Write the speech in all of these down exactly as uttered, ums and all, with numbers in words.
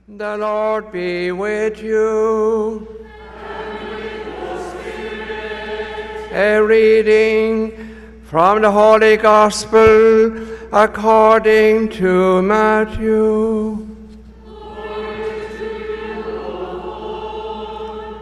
The Lord be with you. And with your spirit. A reading from the Holy Gospel according to Matthew. Glory to you, Lord.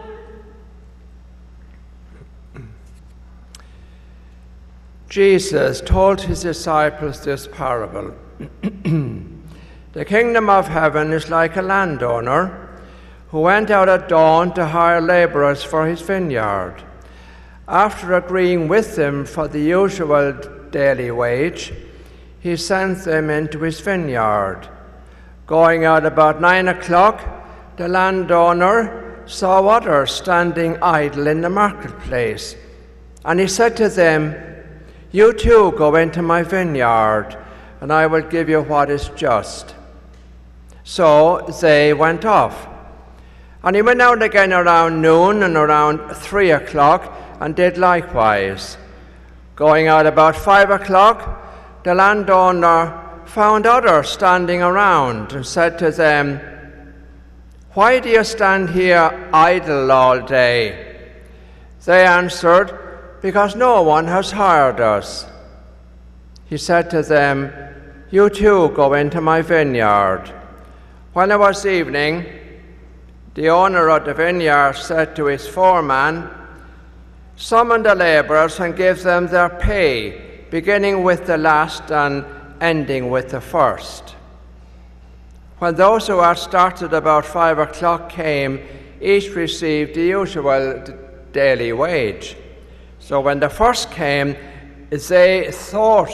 Jesus told his disciples this parable. The kingdom of heaven is like a landowner who went out at dawn to hire laborers for his vineyard. After agreeing with them for the usual daily wage, he sent them into his vineyard. Going out about nine o'clock, the landowner saw others standing idle in the marketplace, and he said to them, "You too go into my vineyard, and I will give you what is just." So they went off. And he went out again around noon and around three o'clock and did likewise. Going out about five o'clock, the landowner found others standing around and said to them, "Why do you stand here idle all day?" They answered, "Because no one has hired us." He said to them, "You too go into my vineyard." When it was evening, the owner of the vineyard said to his foreman, "Summon the laborers and give them their pay, beginning with the last and ending with the first." When those who had started about five o'clock came, each received the usual daily wage. So when the first came, they thought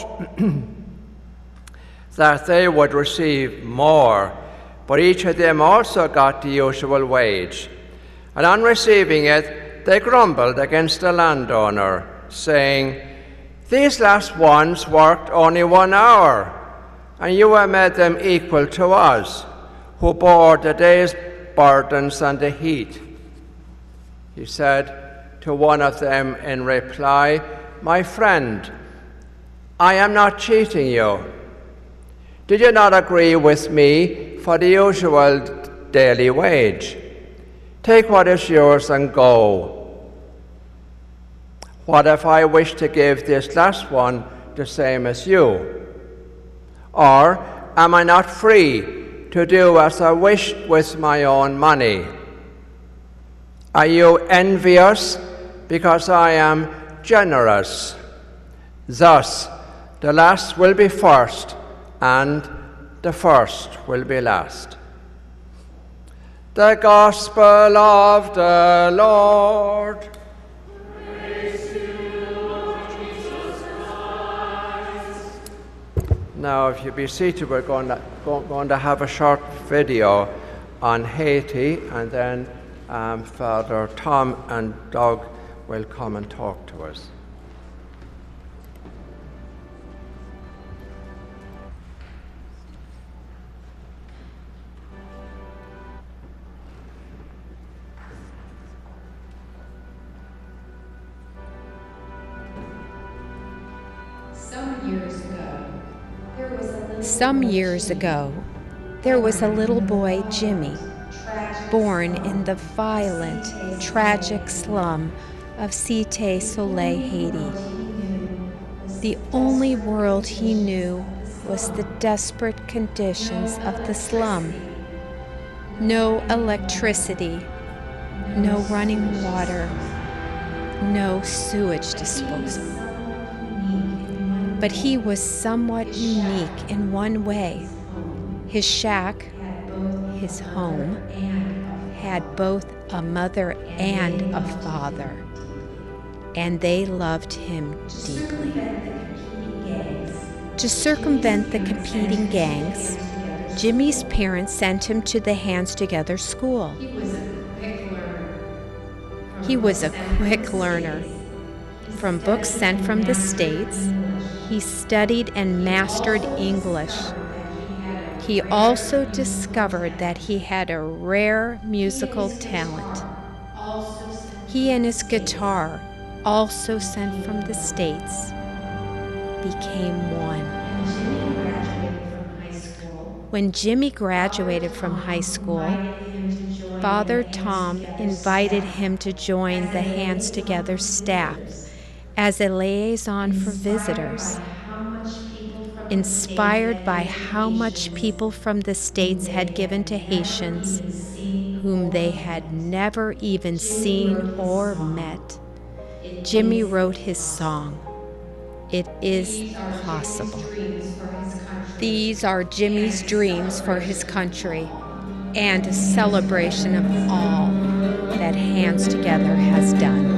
that they would receive more, but each of them also got the usual wage. And on receiving it, they grumbled against the landowner, saying, "These last ones worked only one hour, and you have made them equal to us, who bore the day's burdens and the heat." He said to one of them in reply, "My friend, I am not cheating you. Did you not agree with me for the usual daily wage? Take what is yours and go. What if I wish to give this last one the same as you? Or am I not free to do as I wish with my own money? Are you envious because I am generous? Thus, the last will be first, and the first will be last." The Gospel of the Lord. Praise to you, Lord Jesus Christ. Now, if you be seated, we're going to, going to have a short video on Haiti, and then um, Father Tom and Doug will come and talk to us. Some years ago, there was a little boy, Jimmy, born in the violent, tragic slum of Cité Soleil, Haiti. The only world he knew was the desperate conditions of the slum. No electricity, no running water, no sewage disposal. But he was somewhat unique in one way. His shack, his home, had both a mother and a father, and they loved him deeply. To circumvent the competing gangs, Jimmy's parents sent him to the Hands Together school. He was a quick learner. From books sent from the States, he studied and mastered English. He also discovered that he had a rare musical talent. He and his guitar, also sent from the States, became one. When Jimmy graduated from high school, Father Tom invited him to join the Hands Together staff as a liaison for visitors. Inspired by how much people from the States had given to Haitians, whom they had never even seen or met, Jimmy wrote his song, "It Is Possible." These are Jimmy's dreams for his country and a celebration of all that Hands Together has done.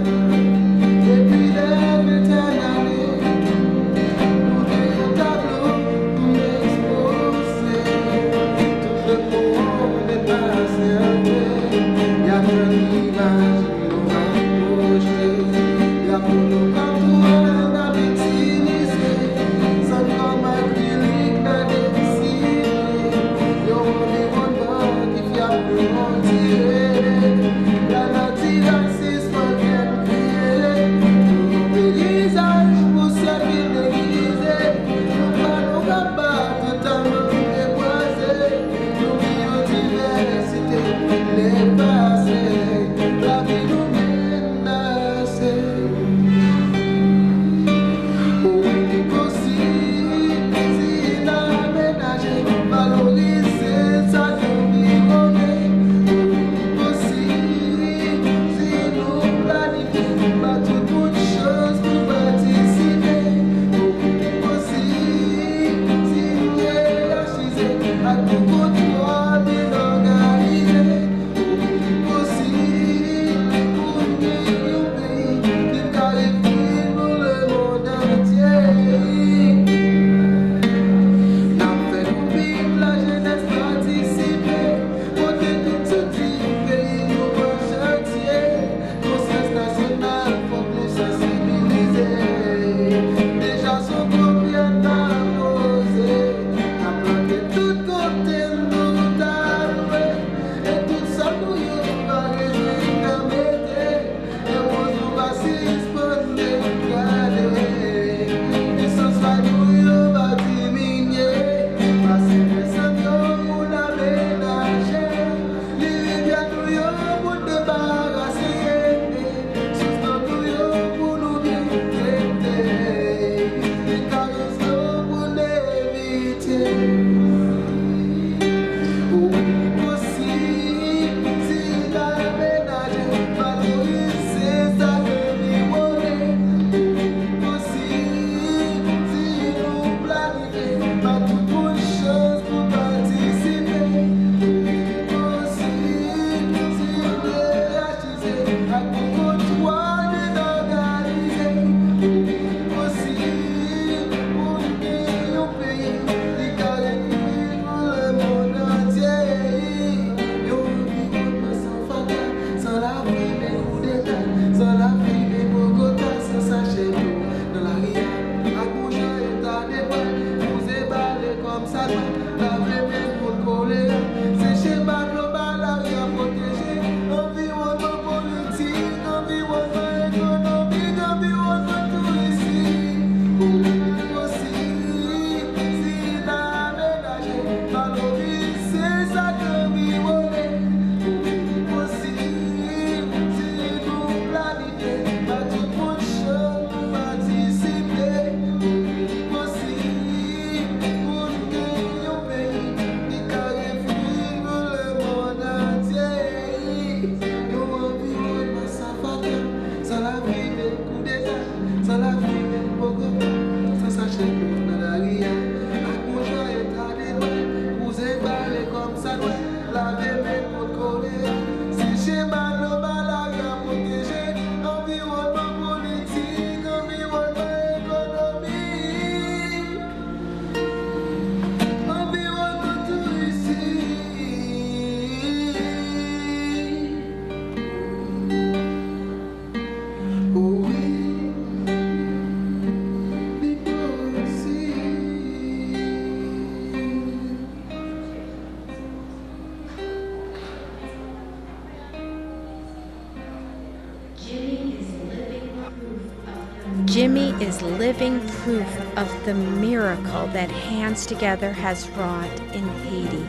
Jimmy is living proof of the miracle that Hands Together has wrought in Haiti.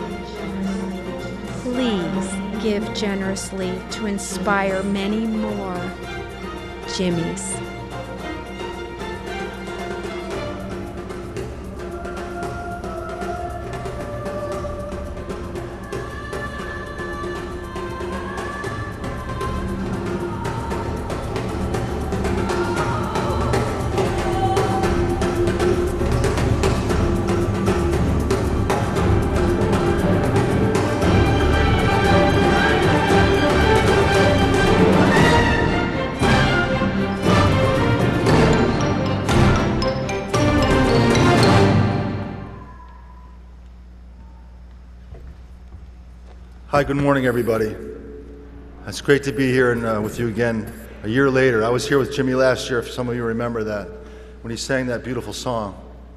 Please give generously to inspire many more Jimmys. Hi, good morning, everybody. It's great to be here and uh, with you again a year later. I was here with Jimmy last year, if some of you remember that, when he sang that beautiful song.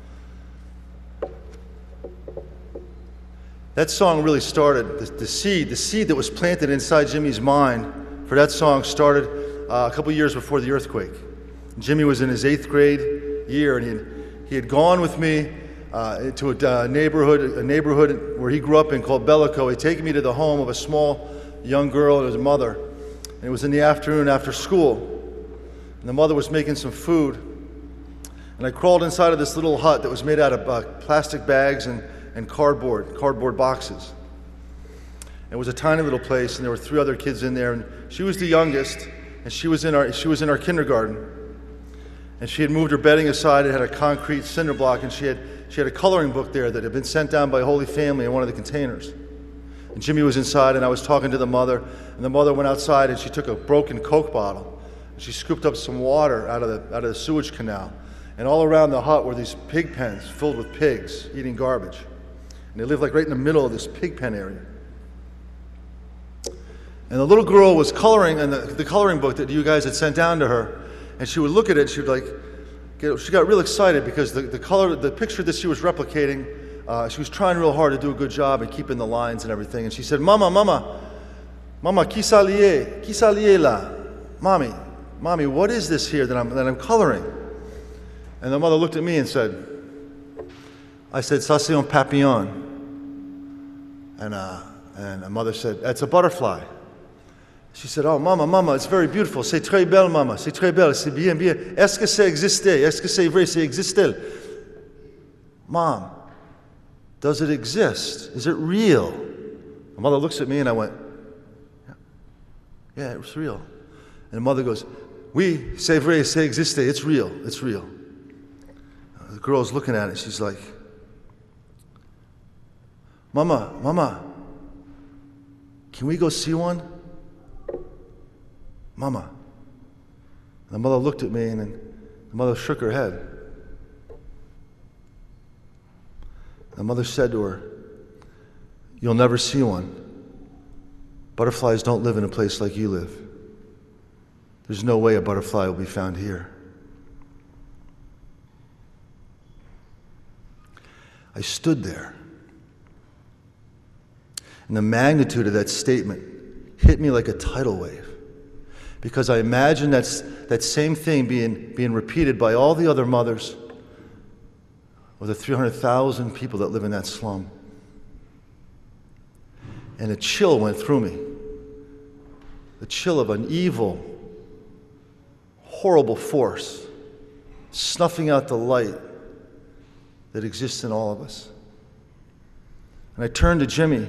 That song really started, the, the seed, the seed that was planted inside Jimmy's mind for that song started uh, a couple years before the earthquake. Jimmy was in his eighth grade year, and he had, he had gone with me Uh, to a uh, neighborhood, a neighborhood where he grew up in called Bellico. He'd taken me to the home of a small young girl and his mother. And it was in the afternoon after school. And the mother was making some food. And I crawled inside of this little hut that was made out of uh, plastic bags and, and cardboard, cardboard boxes. It was a tiny little place, and there were three other kids in there. And she was the youngest, and she was in our, she was in our kindergarten. And she had moved her bedding aside. It had a concrete cinder block, and she had She had a coloring book there that had been sent down by Holy Family in one of the containers. And Jimmy was inside, and I was talking to the mother, and the mother went outside, and she took a broken Coke bottle, and she scooped up some water out of the out of the sewage canal. And all around the hut were these pig pens filled with pigs eating garbage. And they lived like right in the middle of this pig pen area. And the little girl was coloring in the, the coloring book that you guys had sent down to her, and she would look at it, and she would like, she got real excited because the, the color, the picture that she was replicating, uh, she was trying real hard to do a good job and keeping the lines and everything. And she said, Mama, Mama, Mama, qui s'allie, qui s'allie là? Mommy, Mommy, what is this here that I'm, that I'm coloring? And the mother looked at me and said, I said, ça c'est un papillon. And, uh, and the mother said, that's a butterfly. She said, oh, Mama, Mama, it's very beautiful. C'est très belle, Mama. C'est très belle. C'est bien, bien. Est-ce que ça existe? Est-ce que c'est vrai? C'est existe? Mom, does it exist? Is it real? My mother looks at me and I went, yeah, yeah, it's real. And the mother goes, oui, c'est vrai, c'est existe. It's real. It's real. The girl's looking at it. She's like, Mama, Mama, can we go see one? Mama. And the mother looked at me, and then the mother shook her head. The mother said to her, you'll never see one. Butterflies don't live in a place like you live. There's no way a butterfly will be found here. I stood there, and the magnitude of that statement hit me like a tidal wave. Because I imagine that's, that same thing being, being repeated by all the other mothers or the three hundred thousand people that live in that slum. And a chill went through me. The chill of an evil, horrible force snuffing out the light that exists in all of us. And I turned to Jimmy.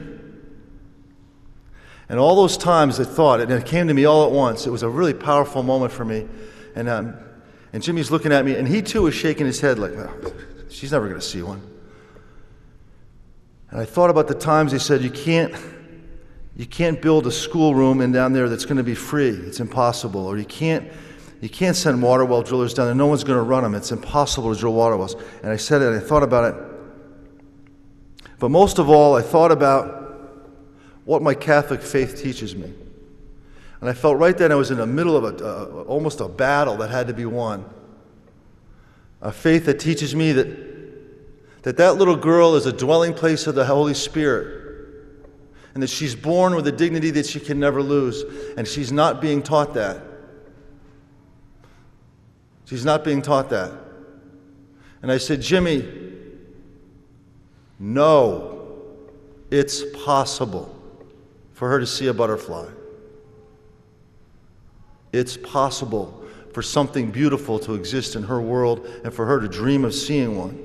And all those times I thought, and it came to me all at once, it was a really powerful moment for me. And um, and Jimmy's looking at me, and he too was shaking his head like, well, she's never going to see one. And I thought about the times they said, you can't, you can't build a schoolroom in down there that's going to be free. It's impossible. Or you can't, you can't send water well drillers down there. No one's going to run them. It's impossible to drill water wells. And I said it, and I thought about it. But most of all, I thought about what my Catholic faith teaches me. And I felt right then I was in the middle of a, uh, almost a battle that had to be won. A faith that teaches me that that that little girl is a dwelling place of the Holy Spirit, and that she's born with a dignity that she can never lose, and she's not being taught that. She's not being taught that. And I said, Jimmy, no, it's possible for her to see a butterfly. It's possible for something beautiful to exist in her world and for her to dream of seeing one.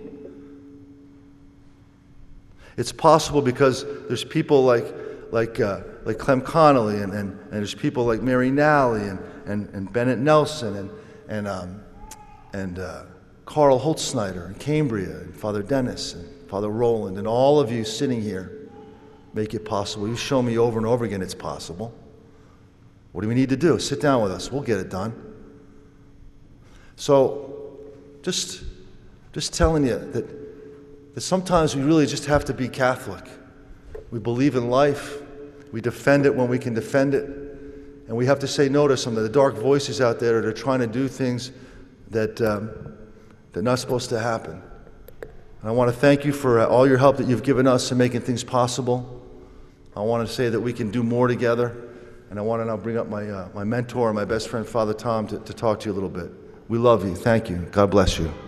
It's possible because there's people like like uh, like Clem Connolly and, and, and there's people like Mary Nally and, and, and Bennett Nelson and and um, and uh, Carl Holtzsnyder and Cambria and Father Dennis and Father Roland and all of you sitting here make it possible. You show me over and over again it's possible. What do we need to do? Sit down with us. We'll get it done. So just just telling you that, that sometimes we really just have to be Catholic. We believe in life. We defend it when we can defend it. And we have to say no to some of the dark voices out there that are trying to do things that, um, that are not supposed to happen. And I want to thank you for uh, all your help that you've given us in making things possible. I want to say that we can do more together. And I want to now bring up my, uh, my mentor, my best friend, Father Tom, to, to talk to you a little bit. We love you. Thank you. God bless you.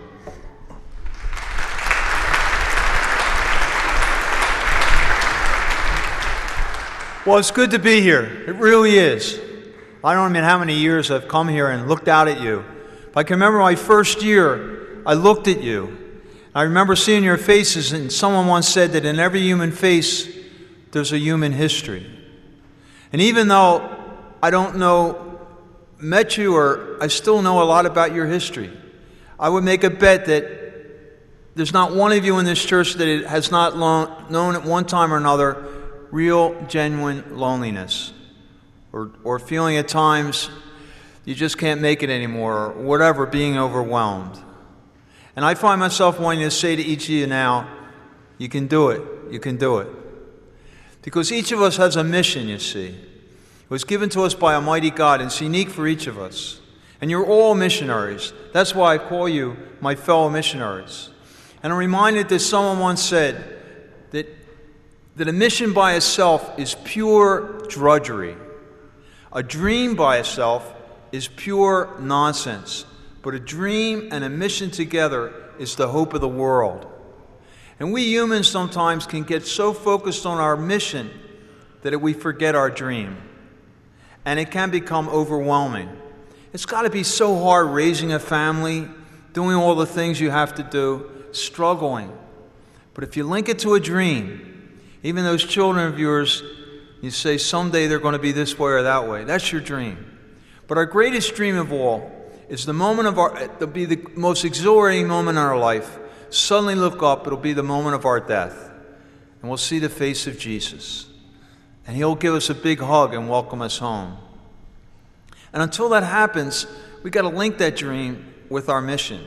Well, it's good to be here. It really is. I don't know how many years I've come here and looked out at you. But I can remember my first year, I looked at you. I remember seeing your faces, and someone once said that in every human face, there's a human history. And even though I don't know, met you, or I still know a lot about your history, I would make a bet that there's not one of you in this church that has not lo- known at one time or another real, genuine loneliness, or, or feeling at times you just can't make it anymore, or whatever, being overwhelmed. And I find myself wanting to say to each of you now, you can do it, you can do it. Because each of us has a mission, you see. It was given to us by Almighty God, and it's unique for each of us. And you're all missionaries. That's why I call you my fellow missionaries. And I'm reminded that someone once said that, that a mission by itself is pure drudgery. A dream by itself is pure nonsense. But a dream and a mission together is the hope of the world. And we humans sometimes can get so focused on our mission that we forget our dream. And it can become overwhelming. It's got to be so hard raising a family, doing all the things you have to do, struggling. But if you link it to a dream, even those children of yours, you say someday they're going to be this way or that way. That's your dream. But our greatest dream of all is the moment of our, it'll be the most exhilarating moment in our life. Suddenly look up, it'll be the moment of our death. And we'll see the face of Jesus. And he'll give us a big hug and welcome us home. And until that happens, we got to link that dream with our mission.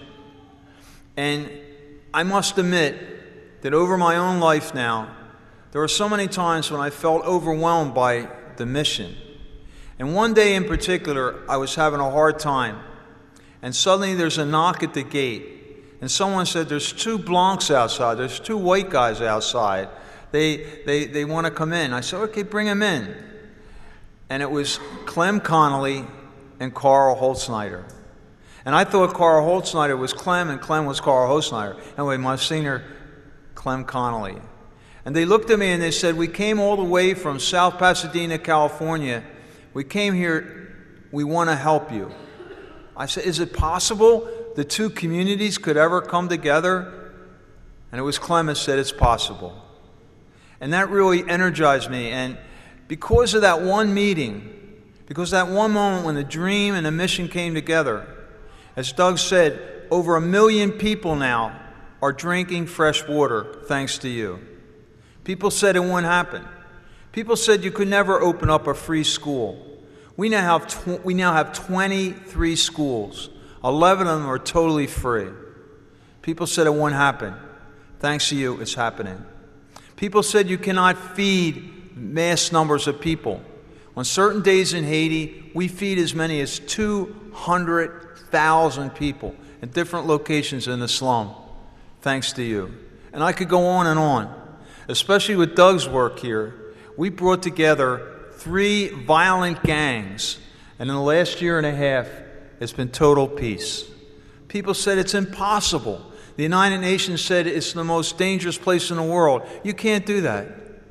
And I must admit that over my own life now, there were so many times when I felt overwhelmed by the mission. And one day in particular, I was having a hard time. And suddenly there's a knock at the gate. And someone said, there's two Blancs outside. There's two white guys outside. They, they, they want to come in. I said, okay, bring them in. And it was Clem Connolly and Carl Holtzsnyder. And I thought Carl Holtzsnyder was Clem and Clem was Carl Holtzsnyder. Anyway, my senior, Clem Connolly. And they looked at me and they said, we came all the way from South Pasadena, California. We came here, we want to help you. I said, is it possible the two communities could ever come together? And it was Clem that said, it's possible. And that really energized me. And because of that one meeting, because of that one moment when the dream and the mission came together, as Doug said, over a million people now are drinking fresh water thanks to you. People said it wouldn't happen. People said you could never open up a free school. We now have tw- we now have twenty-three schools. eleven of them are totally free. People said it wouldn't happen. Thanks to you, it's happening. People said you cannot feed mass numbers of people. On certain days in Haiti, we feed as many as two hundred thousand people in different locations in the slum. Thanks to you. And I could go on and on. Especially with Doug's work here, we brought together three violent gangs, and in the last year and a half, it's been total peace. People said it's impossible. The United Nations said it's the most dangerous place in the world. You can't do that.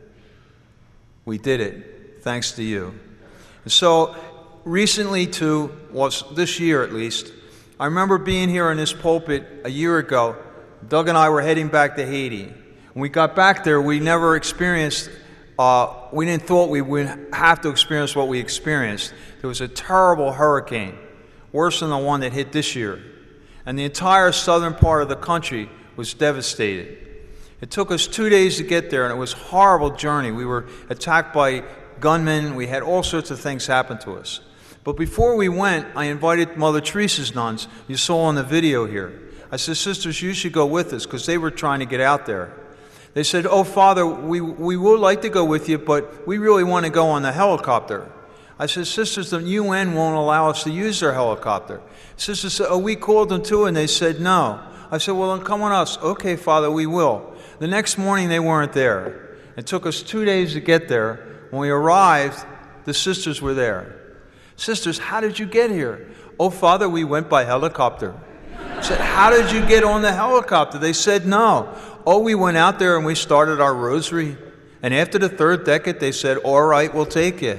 We did it, thanks to you. And so recently, too, was this year at least, I remember being here in this pulpit a year ago. Doug and I were heading back to Haiti. When we got back there, we never experienced, uh, we didn't thought we would have to experience what we experienced. There was a terrible hurricane, worse than the one that hit this year. And the entire southern part of the country was devastated. It took us two days to get there, and it was a horrible journey. We were attacked by gunmen. We had all sorts of things happen to us. But before we went, I invited Mother Teresa's nuns, you saw on the video here. I said, sisters, you should go with us, because they were trying to get out there. They said, oh, Father, we, we would like to go with you, but we really want to go on the helicopter. I said, sisters, the U N won't allow us to use their helicopter. Sisters said, oh, we called them too, and they said no. I said, well, then come on us. Okay, Father, we will. The next morning, they weren't there. It took us two days to get there. When we arrived, the sisters were there. Sisters, how did you get here? Oh, Father, we went by helicopter. I said, how did you get on the helicopter? They said no. Oh, we went out there and we started our rosary. And after the third decade, they said, all right, we'll take you.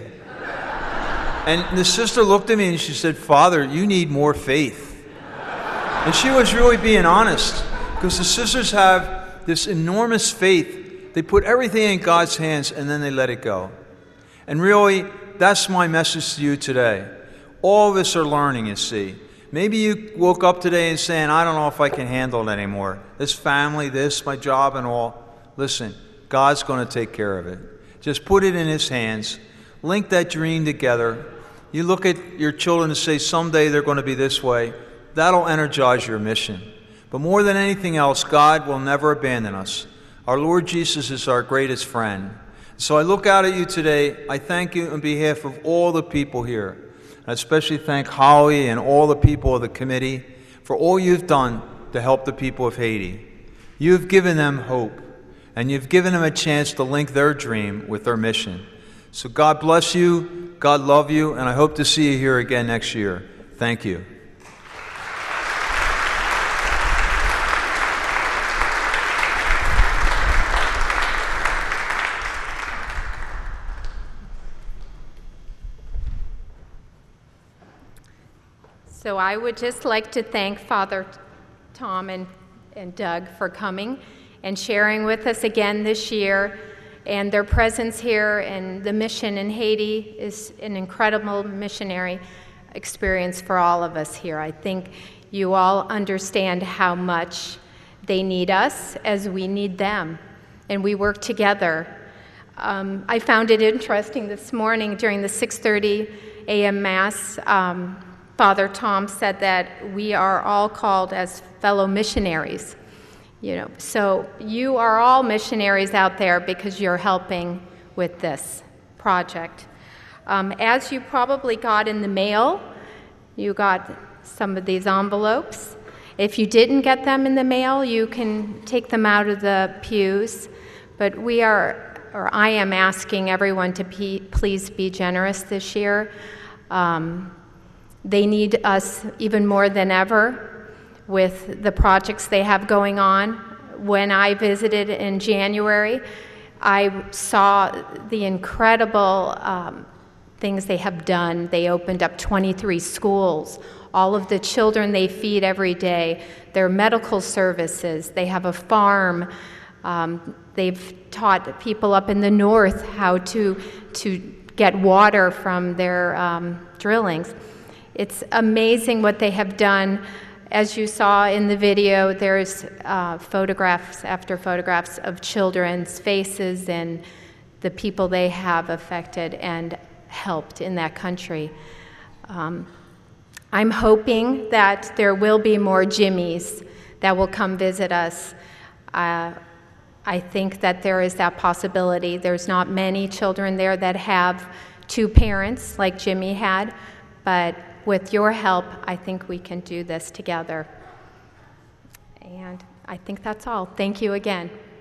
And the sister looked at me and she said, Father, you need more faith. And she was really being honest, because the sisters have this enormous faith. They put everything in God's hands and then they let it go. And really, that's my message to you today. All of us are learning, you see. Maybe you woke up today and saying, I don't know if I can handle it anymore. This family, this, my job and all. Listen, God's going to take care of it. Just put it in His hands. Link that dream together. You look at your children and say, someday they're going to be this way. That'll energize your mission. But more than anything else, God will never abandon us. Our Lord Jesus is our greatest friend. So I look out at you today. I thank you on behalf of all the people here. I especially thank Holly and all the people of the committee for all you've done to help the people of Haiti. You've given them hope, and you've given them a chance to link their dream with their mission. So God bless you, God love you, and I hope to see you here again next year. Thank you. So I would just like to thank Father Tom and, and Doug for coming and sharing with us again this year. And their presence here and the mission in Haiti is an incredible missionary experience for all of us here. I think you all understand how much they need us as we need them, and we work together. Um, I found it interesting this morning during the six thirty a m Mass, um, Father Tom said that we are all called as fellow missionaries. You know, so you are all missionaries out there because you're helping with this project. Um, as you probably got in the mail, you got some of these envelopes. If you didn't get them in the mail, you can take them out of the pews. But we are, or I am asking everyone to be, please be generous this year. Um, they need us even more than ever with the projects they have going on. When I visited in January, I saw the incredible um, things they have done. They opened up twenty-three schools, all of the children they feed every day, their medical services, they have a farm. Um, they've taught people up in the north how to, to get water from their um, drillings. It's amazing what they have done. As you saw in the video, there's uh, photographs after photographs of children's faces and the people they have affected and helped in that country. Um, I'm hoping that there will be more Jimmies that will come visit us. Uh, I think that there is that possibility. There's not many children there that have two parents like Jimmy had, but with your help, I think we can do this together. And I think that's all. Thank you again.